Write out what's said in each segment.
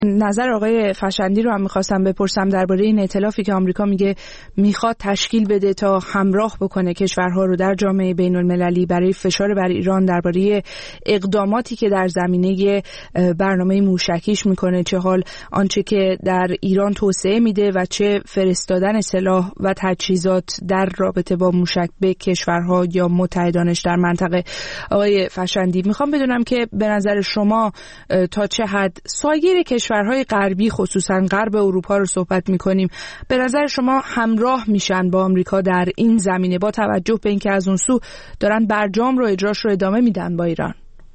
نظر آقای فشندی رو هم می‌خواستم بپرسم درباره این ائتلافی که آمریکا میگه میخواد تشکیل بده تا همراه بکنه کشورها رو در جامعه بین‌المللی برای فشار بر ایران درباره اقداماتی که در زمینه برنامه موشکیش میکنه، چه حال آنچه که در ایران توسعه میده و چه فرستادن سلاح و تجهیزات در رابطه با موشک به کشورها یا متحدانش در منطقه. آقای فشندی، میخوام بدونم که به نظر شما تا چه حد سایر کشورهای غربی، خصوصا غرب اروپا رو صحبت میکنیم، به نظر شما همراه میشن با آمریکا در این زمینه با توجه به اینکه از اون سو دارن برجام رو اجراش رو ادامه میدن با ایران؟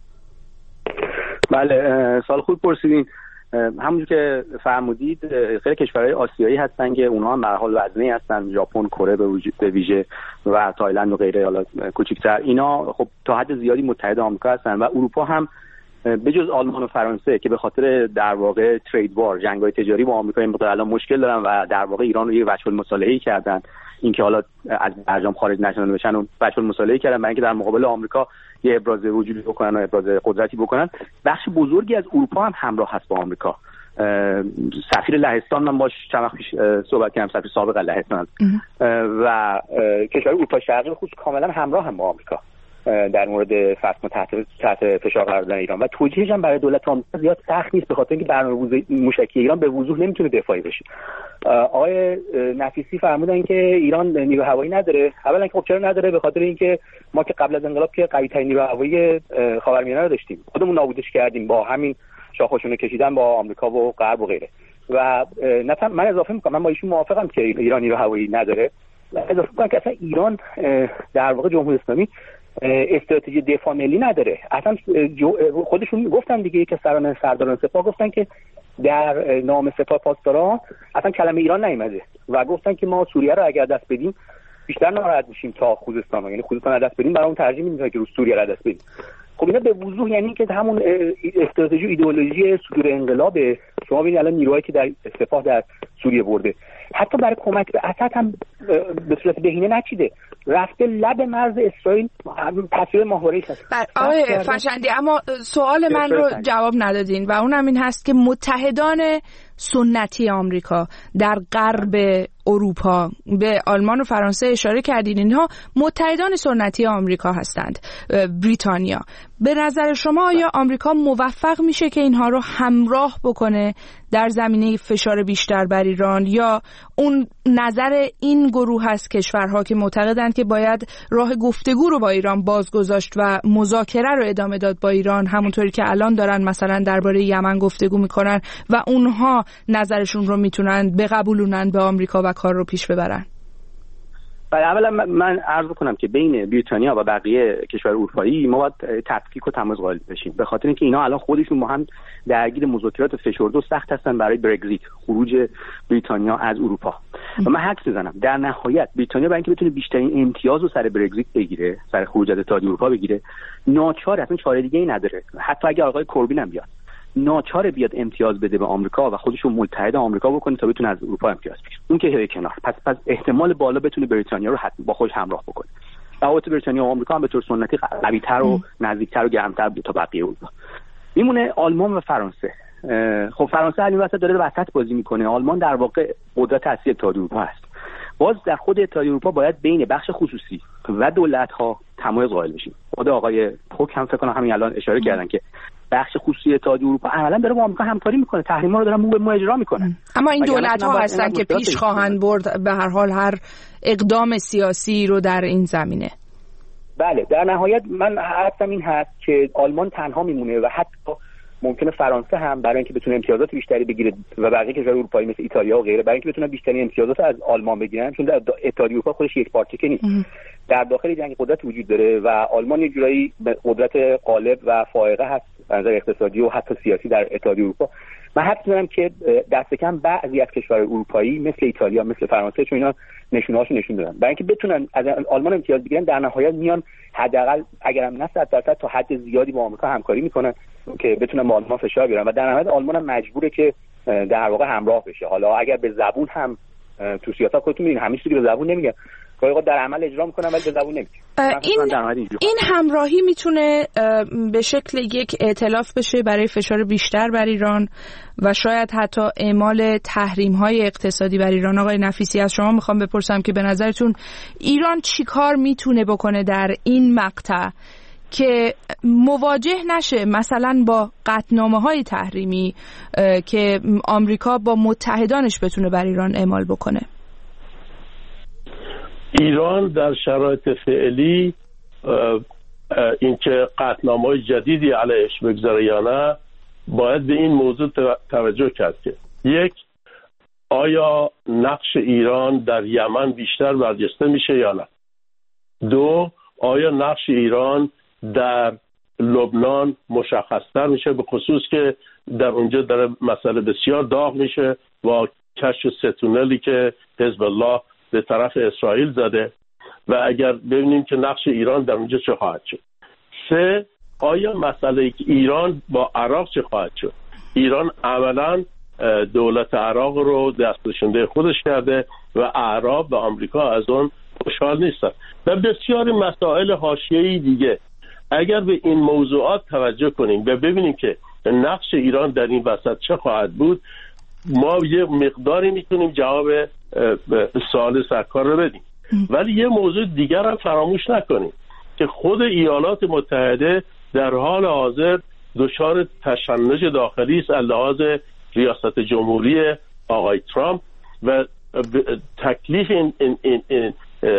بله، سوال خوب پرسیدین. همونجور که فرمودید خیلی کشورهای آسیایی هستن که اونها هم به هر حال وزنی هستن، ژاپن، کره به ویژه و تایلند و غیره، حالا کوچیک‌تر. اینا خب تا حد زیادی متحد آمریکا هستن و اروپا هم به جز آلمان و فرانسه که به خاطر در واقع ترید وار، جنگ‌های تجاری با آمریکا این مقدار الان مشکل دارن و در واقع ایران رو یه وجه المصالحه‌ای کردن، اینکه حالا از برجام خارج نشن بشن و وجه المصالحه‌ای کردن برای اینکه در مقابل آمریکا یه ابراز وجودی بکنن و ابراز قدرتی بکنن. بخش بزرگی از اروپا هم همراه هست با آمریکا. سفیر لهستان من باش چند وقت پیش صحبت کردم، سفیر سابق لهستان، و کشور اروپا شرقی خصوص کاملا همراه هم با آمریکا در مورد فصل تحت فشار قرار دادن ایران و توجیهش هم برای دولت آمریکا زیاد سخت نیست، به خاطر اینکه برنامه موشکی ایران به وضوح نمیتونه دفاعی بشه. آقای نفیسی فرمودن که ایران نیرو هوایی نداره. اولا که خب چرا نداره؟ به خاطر اینکه ما که قبل از انقلاب که قوی‌ترین نیرو هوایی خاورمیانه رو داشتیم، خودمون نابودش کردیم با همین شاخشونه کشیدن با آمریکا و غرب و غیره. و مثلا من اضافه میکنم، من با ایشون موافقم که ایران نیرو هوایی نداره. اضافه میکنم که اصلا ایران در واقع جمهوری اسلامی استراتژی دفاع ملی نداره. اصلا خودشون گفتن دیگه که سرداران سپاه گفتن که در نام سپاه پاسداران اصلا کلمه ایران نیامده و گفتن که ما سوریه رو اگر دست بدیم بیشتر ناراحت میشیم تا خوزستان، یعنی خوزستان رو دست بدیم برامون ترجیح میدیم که رو سوریه رو دست بدیم. خب اینا به وضوح یعنی که همون استراتژی ایدئولوژی صدور انقلابه. شما ببینید الان نیروهایی که در سپاه در سوریه برده حتی برای کمک به اسد هم به صورت بهینه نچیده، رفته لب مرز اسرائیل. تصویر ماهواره‌ای هست. آقای فشندی، اما سوال من رو جواب ندادین و اونم این هست که متحدان سنتی آمریکا در غرب اروپا، به آلمان و فرانسه اشاره کردین، اینها متحدان سنتی آمریکا هستند. بریتانیا، به نظر شما آیا آمریکا موفق میشه که اینها رو همراه بکنه در زمینه فشار بیشتر بر ایران، یا اون نظر این گروه هست کشورها که معتقدند که باید راه گفتگو رو با ایران بازگذاشت و مذاکره رو ادامه داد با ایران، همونطوری که الان دارن مثلا درباره یمن گفتگو میکنن و اونها نظرشون رو میتونن بقبولونن به آمریکا و کار رو پیش ببرن؟ اولا من عرض کنم که بین بریتانیا و بقیه کشور اروپایی ما باید تفکیک و تمایز قائل بشیم، به خاطر اینکه اینا الان خودشون با هم درگیر مذاکرات فشرده و سخت هستن برای برگزیت، خروج بریتانیا از اروپا. و من حدس میزنم در نهایت بریتانیا برای اینکه بتونه بیشترین امتیاز رو سر برگزیت بگیره، سر خروج از اتحادیه اروپا بگیره، ناچار، اصلا چاره دیگه‌ای نداره، حتی اگه آقای کوربین هم بیاد ناچاره بیاد امتیاز بده به آمریکا و خودشون متحد آمریکا بکنه تا بتونه از اروپا امتیاز بگیره. اون که کنار، پس احتمال بالا بتونه بریتانیا رو حتما با خودش همراه بکنه. روابط بریتانیا و آمریکا هم به طور سنتی قوی‌تر و نزدیکتر و گرمتر بود تا بقیه اروپا. میمونه آلمان و فرانسه. خب فرانسه همین وسط داره وسط بازی میکنه، آلمان در واقع قدرت اصلی اتحادیه اروپا هست. باز در خود اتحادیه اروپا باید بین بخش خصوصی و دولت‌ها تمایز قائل بشیم. خود آقای پوک هم فکر کنم همین الان اشاره کردن که بخش خصوصی اتحادیه اروپا عملاً داره با آمریکا همکاری میکنه، تحریم‌ها رو دارن مو به مو اجرا میکنن. اما این دولت‌ها هستن که پیش خواهند برد به هر حال هر اقدام سیاسی رو در این زمینه. بله، در نهایت من حرفم این هست که آلمان تنها میمونه و حتی ممکنه فرانسه هم برای اینکه بتونه امتیازات بیشتری بگیره و بقیه کشورهای اروپایی مثل ایتالیا و غیره برای اینکه بتونن بیشترین امتیازات از آلمان بگیرن، چون در اتحادیه اروپا خودش یک پارچه نیست، در داخل جنگ قدرت وجود داره و آلمان یه جورایی قدرت غالب و فائقه هست از نظر اقتصادی و حتی سیاسی در اتحادیه اروپا. من حدس می‌زنم که دست کم بعضی از کشورهای اروپایی مثل ایتالیا، مثل فرانسه، چون اینا نشونه‌هاشو نشون دادن، برای اینکه بتونن از آلمان امتیاز بگیرن در نهایت میان حداقل اگرم نه 100% تا حد زیادی با آمریکا همکاری میکنن که بتونن با آلمان فشار بیارن و در نهایت آلمان هم مجبوره که در واقع همراه بشه. حالا اگر به زبون هم تو سیاست خودتون می‌بینید همین چیزی که به زبون نمیگن، گاهی اوقات در عمل اجرا میکنن ولی به زبون نمیگن. این همراهی میتونه به شکل یک ائتلاف بشه برای فشار بیشتر بر ایران و شاید حتی اعمال تحریم‌های اقتصادی بر ایران. آقای نفیسی، از شما میخوام بپرسم که به نظرتون ایران چیکار میتونه بکنه در این مقطع که مواجه نشه مثلا با قطعنامه‌های تحریمی که آمریکا با متحدانش بتونه بر ایران اعمال بکنه؟ ایران در شرایط فعلی اینکه قطعنامه‌های جدیدی علیهش بگذاره یا نه، باید به این موضوع توجه کرد که یک، آیا نقش ایران در یمن بیشتر برجسته میشه یا نه؟ دو، آیا نقش ایران در لبنان مشخص‌تر میشه، به خصوص که در اونجا در مسئله بسیار داغ میشه با کشف ستونلی که حزب الله به طرف اسرائیل زده و اگر ببینیم که نقش ایران در اونجا چه خواهد شد. سه، آیا مسئله ایران با عراق چه خواهد شد؟ ایران عملاً دولت عراق رو دستنشانده خودش کرده و اعراب و آمریکا از اون خوشحال نیستن و بسیاری مسائل حاشیه‌ای دیگه. اگر به این موضوعات توجه کنیم و ببینیم که نقش ایران در این وسط چه خواهد بود، ما یه مقداری میتونیم جواب سوال سرکار رو بدیم. ولی یه موضوع دیگر هم فراموش نکنیم که خود ایالات متحده در حال حاضر دچار تشنج داخلی است از لحاظ ریاست جمهوری آقای ترامپ و تکلیف این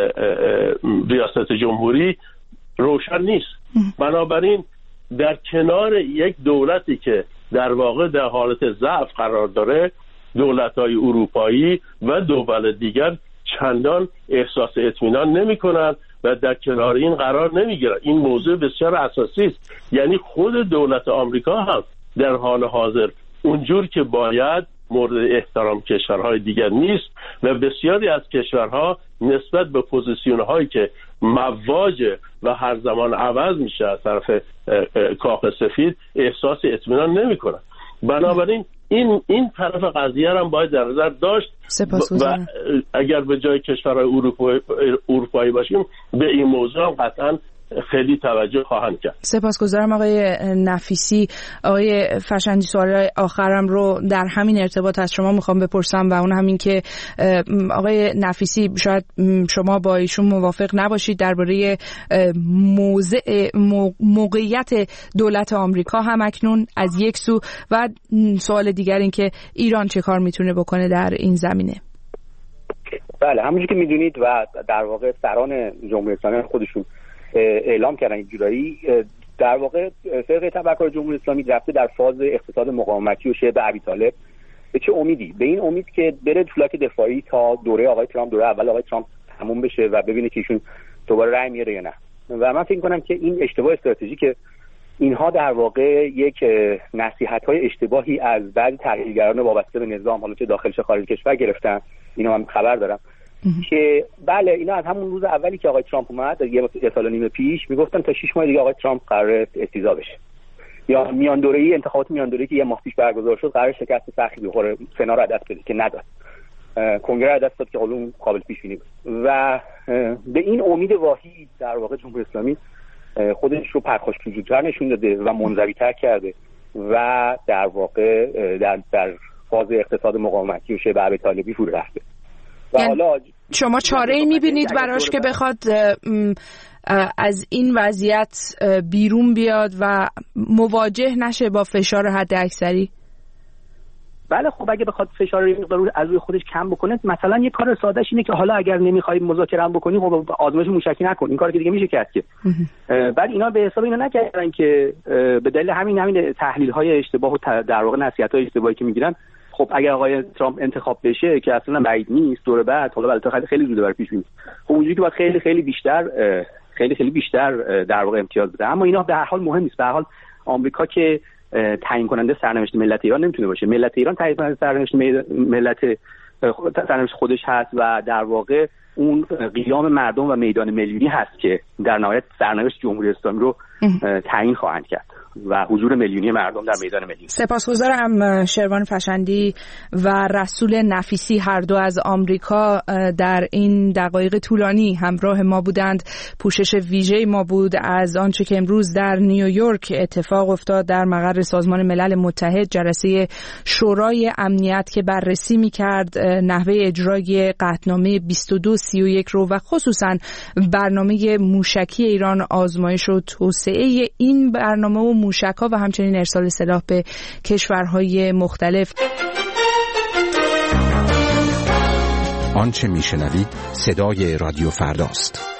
ریاست جمهوری روشن نیست. بنابراین در کنار یک دولتی که در واقع در حالت ضعف قرار داره، دولت‌های اروپایی و دول دیگر چندان احساس اطمینان نمی‌کنند و در کنار این قرار نمی‌گیرند. این موضوع بسیار اساسی است. یعنی خود دولت آمریکا هم در حال حاضر اونجور که باید مورد احترام کشورهای دیگر نیست و بسیاری از کشورها نسبت به پوزیشن‌هایی که مواجه و هر زمان عوض میشه از طرف کاخ سفید احساس اطمینان نمی‌کنند. بنابراین این طرف قضیه هم باید در نظر داشت و اگر به جای کشورهای اروپایی باشیم به این موضوع هم قطعاً خیلی توجه خواهند کرد. سپاسگزارم آقای نفیسی. آقای فشندی، سوال آخرم رو در همین ارتباط از شما میخوام بپرسم و اون همین که آقای نفیسی شاید شما با ایشون موافق نباشید درباره موقعیت دولت آمریکا هم اکنون از یک سو و سوال دیگر این که ایران چه کار میتونه بکنه در این زمینه. بله، همونجوری که میدونید و در واقع سران جمهوری اسلامی خودشون اعلام کردن این جورایی، در واقع فرقه تفکر جمهوری اسلامی رفته در فاز اقتصاد مقاومتی و شبه ابی طالب. به چه امیدی؟ به این امید که بره فلاک دفاعی تا دوره آقای ترامپ، دوره اول آقای ترامپ تموم بشه و ببینه که ایشون دوباره رأی میاره یا نه. و من فکر کنم که این اشتباه استراتژیک اینها در واقع یک نصیحت‌های اشتباهی از بعضی تحلیلگران وابسته به نظام، حالا چه داخل چه خارج کشور گرفتن. اینو من خبر دارم که بله، اینا از همون روز اولی که آقای ترامپ اومد، یه سال و نیم پیش، میگفتن تا 6 ماه دیگه آقای ترامپ قراره استیضاح بشه یا میان دوره‌ای، انتخابات میان دوره‌ای که یه ماه پیش برگزار شد قرار شکست سختی بخوره، سنا رو دست بده که نداد، کنگره رو دست داد که اون قابل پیش بینی بود. و به این امید واهی در واقع جمهوری اسلامی خودش رو پرخاشجوتر نشون داده و منزوی‌تر کرده و در واقع در فاز اقتصاد مقاومتی و شبه ابی طالبی فرو رفته. و حالا شما چاره‌ای می‌بینید براش که بخواد از این وضعیت بیرون بیاد و مواجه نشه با فشار حد اکثری؟ بله، خب اگه بخواد فشار رو از روی خودش کم بکنه، مثلا یه کار سادهش اینه که حالا اگر نمی‌خوای مذاکره هم بکنی، خب آزمایش موشکی نکن. این کار که دیگه میشه کرد که. بعد اینا به حساب اینا نکردن که به دلیل همین تحلیل‌های اشتباه و در واقع نصیحت‌های اشتباهی که می‌گیرن، خب اگر آقای ترامپ انتخاب بشه که اصلا بعید نیست، دوره بعد حالا البته خیلی زوده بر پیش بینی، خب اونجوری که باید خیلی بیشتر در واقع امتیاز بده. اما اینا به هر حال مهم نیست. به هر حال آمریکا که تعیین کننده سرنوشت ملت ایران نمیتونه باشه. ملت ایران تعیین کننده سرنوشت خودش هست و در واقع اون قیام مردم و میدان ملی هست که در نهایت سرنوشت جمهوری اسلامی رو تعیین خواهند کرد. و حضور میلیونی مردم در میدان ملی. سپاسگزارم شروان فشندی و رسول نفیسی، هر دو از آمریکا در این دقایق طولانی همراه ما بودند. پوشش ویژه ما بود از آنچه که امروز در نیویورک اتفاق افتاد در مقر سازمان ملل متحد، جلسه شورای امنیت که بررسی می‌کرد نحوه اجرای قطعنامه 2231 رو و خصوصاً برنامه موشکی ایران، آزمایش و توسعه این برنامه و موشک‌ها و همچنین ارسال سلاح به کشورهای مختلف. آنچه میشنوید صدای رادیو فرداست.